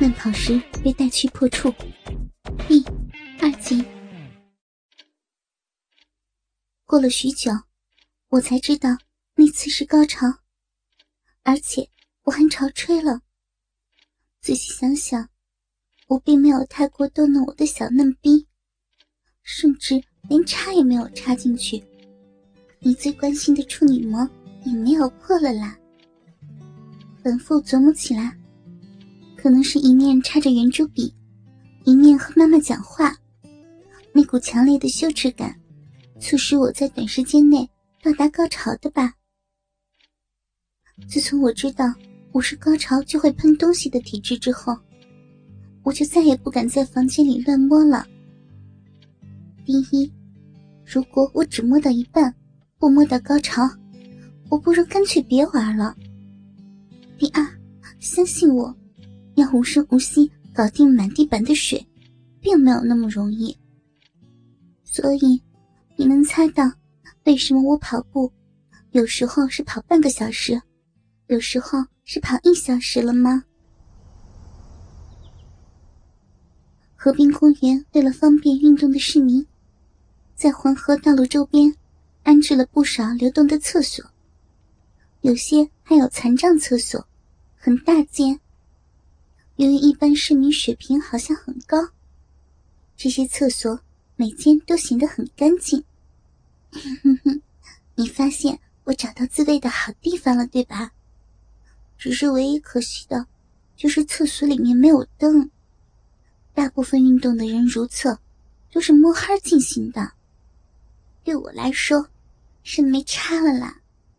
慢跑时被带去破处第2集。过了许久，我才知道那次是高潮，而且我还潮吹了。仔细想想，我并没有太过逗弄我的小嫩逼，甚至连插也没有插进去，你最关心的处女膜也没有破了啦。反复琢磨起来，可能是一面插着圆珠笔，一面和妈妈讲话，那股强烈的羞耻感促使我在短时间内到达高潮的吧。自从我知道我是高潮就会喷东西的体质之后，我就再也不敢在房间里乱摸了。第一，如果我只摸到一半，不摸到高潮，我不如干脆别玩了。第二，相信我，要无声无息搞定满地板的水，并没有那么容易。所以，你能猜到为什么我跑步有时候是跑半个小时，有时候是跑1小时了吗？河滨公园为了方便运动的市民，在黄河道路周边安置了不少流动的厕所，有些还有残障厕所，很大间。由于一般市民水平好像很高，这些厕所每间都显得很干净。你发现我找到自慰的好地方了，对吧？只是唯一可惜的就是厕所里面没有灯，大部分运动的人如厕都是摸黑进行的，对我来说是没差了啦。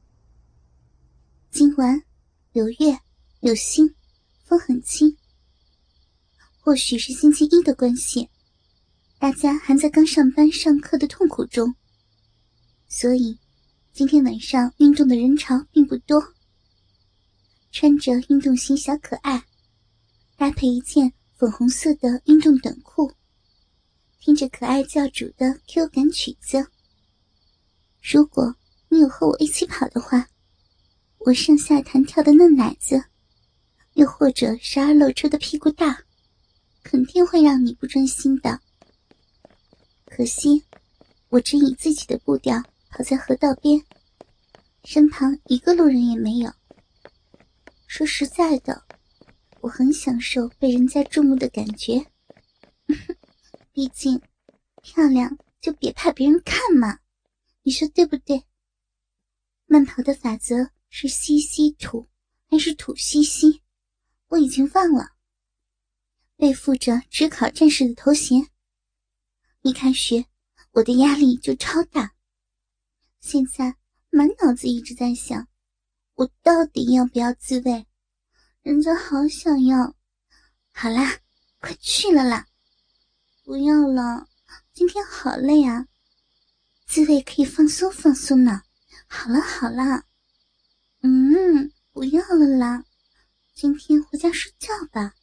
今晚有月有星，风很轻。或许是星期一的关系，大家还在刚上班上课的痛苦中，所以今天晚上运动的人潮并不多。穿着运动型小可爱，搭配一件粉红色的运动短裤，听着可爱教主的 Q 感曲子。如果你有和我一起跑的话，我上下弹跳的嫩奶子，又或者时而露出的屁股大，肯定会让你不专心的。可惜我只以自己的步调跑在河道边，身旁一个路人也没有。说实在的，我很享受被人家注目的感觉。毕竟漂亮就别怕别人看嘛，你说对不对？慢跑的法则是吸吸吐还是吐吸吸，我已经忘了。背负着职考战士的头衔，一开学我的压力就超大，现在满脑子一直在想，我到底要不要自慰？人家好想要。好啦，快去了啦。不要了，今天好累啊。自慰可以放松放松呢。好了好了。不要了啦，今天回家睡觉吧。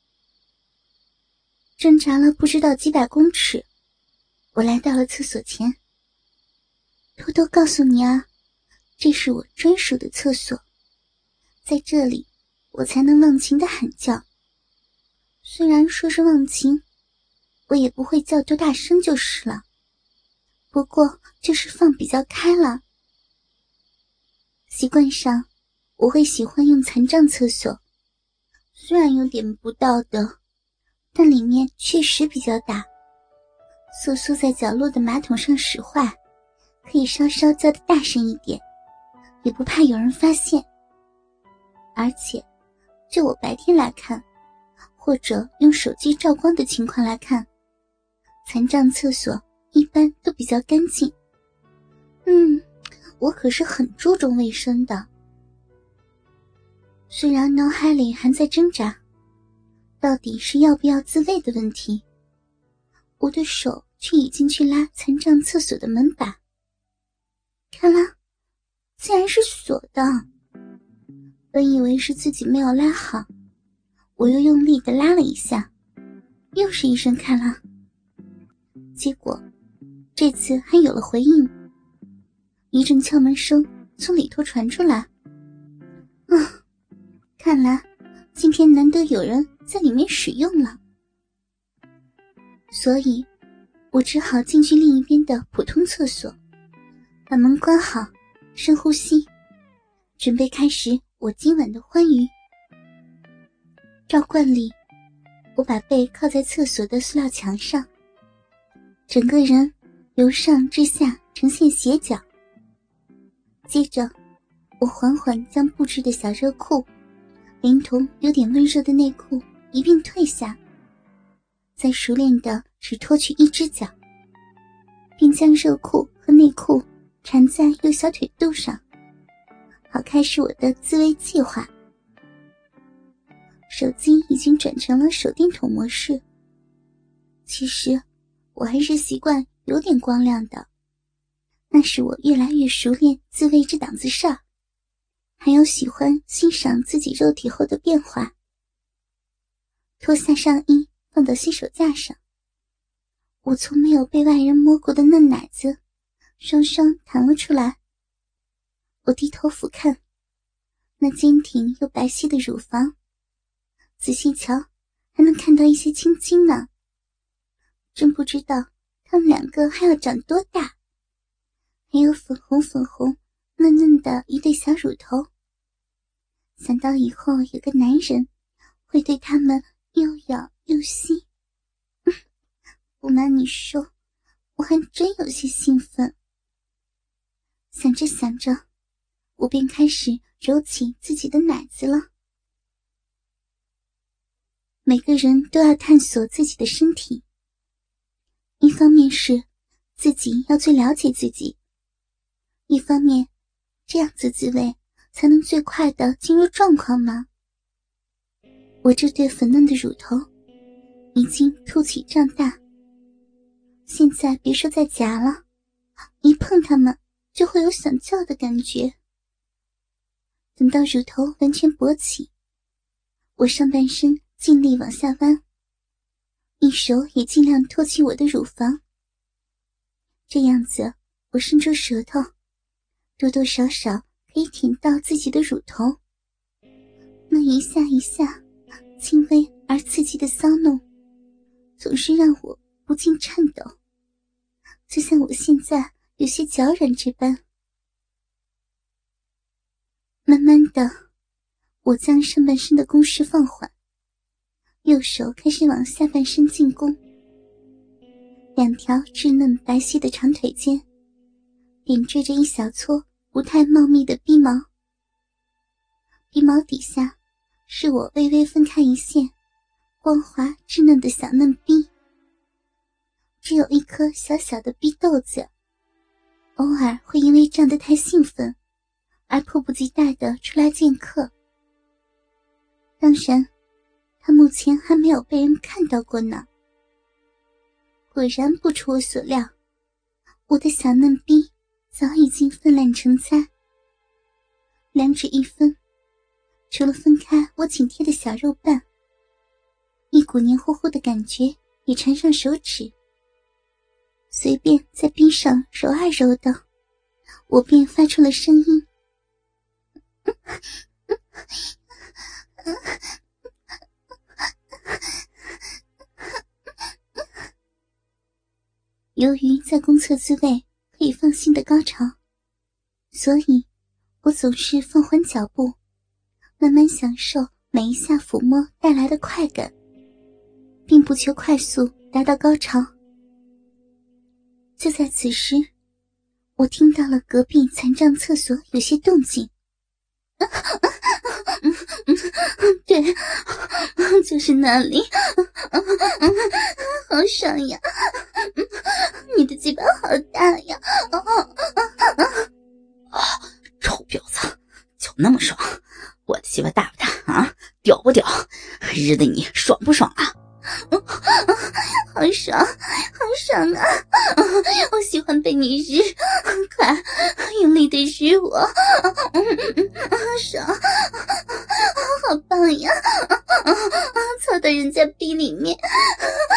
挣扎了不知道几百公尺，我来到了厕所前。偷偷告诉你啊，这是我专属的厕所，在这里我才能忘情的喊叫。虽然说是忘情，我也不会叫多大声就是了，不过就是放比较开了。习惯上我会喜欢用残障厕所，虽然有点不道德，但里面确实比较大，瑟缩在角落的马桶上使坏，可以稍稍叫得大声一点，也不怕有人发现。而且就我白天来看，或者用手机照光的情况来看，残障厕所一般都比较干净。我可是很注重卫生的。虽然脑海里还在挣扎到底是要不要自慰的问题，我的手却已经去拉残障厕所的门把。看啦，竟然是锁的。本以为是自己没有拉好，我又用力地拉了一下，又是一声看啦。结果这次还有了回应，一阵敲门声从里头传出来。看来今天难得有人在里面使用了，所以我只好进去另一边的普通厕所，把门关好，深呼吸，准备开始我今晚的欢愉。照惯例，我把背靠在厕所的塑料墙上，整个人由上至下呈现斜角。接着我缓缓将布置的小热裤连同有点温热的内裤一并退下，再熟练地只脱去一只脚，并将热裤和内裤缠在右小腿肚上，好开始我的自慰计划。手机已经转成了手电筒模式，其实我还是习惯有点光亮的，那是我越来越熟练自慰这档子事儿，还有喜欢欣赏自己肉体后的变化。脱下上衣放到洗手架上，我从没有被外人摸过的嫩奶子双双弹了出来。我低头俯瞰那坚挺又白皙的乳房，仔细瞧还能看到一些青筋呢，真不知道他们两个还要长多大。还有粉红嫩嫩的一对小乳头，想到以后有个男人会对他们又咬又吸，不瞒你说，我还真有些兴奋。想着想着，我便开始揉起自己的奶子了。每个人都要探索自己的身体，一方面是自己要最了解自己，一方面这样子自慰才能最快地进入状况嘛。我这对粉嫩的乳头已经凸起胀大，现在别说再夹了，一碰它们就会有想叫的感觉。等到乳头完全勃起，我上半身尽力往下弯，一手也尽量托起我的乳房。这样子我伸出舌头，多多少少可以舔到自己的乳头，那一下一下轻微而刺激的骚弄总是让我不禁颤抖，就像我现在有些脚软这般。慢慢的，我将上半身的攻势放缓，右手开始往下半身进攻。两条稚嫩白皙的长腿间点缀着一小撮不太茂密的逼毛，逼毛底下是我微微分开一线光滑稚嫩的小嫩逼，只有一颗小小的逼豆子，偶尔会因为胀得太兴奋而迫不及待地出来见客。当然他目前还没有被人看到过呢。果然不出我所料，我的小嫩逼早已经泛滥成灾，两指一分，除了分开我紧贴的小肉瓣，一股黏糊糊的感觉也缠上手指。随便在逼上揉啊揉的，我便发出了声音。由于在公厕自慰可以放心的高潮，所以我总是放缓脚步，慢慢享受每一下抚摸带来的快感，并不求快速达到高潮。就在此时，我听到了隔壁残障厕所有些动静。对，就是那里，好爽呀！你的鸡巴好大呀！ 臭婊子，就那么爽？我的鸡巴大不大啊？屌不屌？日的你爽不爽啊？ 好爽，好爽啊！我喜欢被你日，快用力的日我，爽，好棒呀！操到人家逼里面，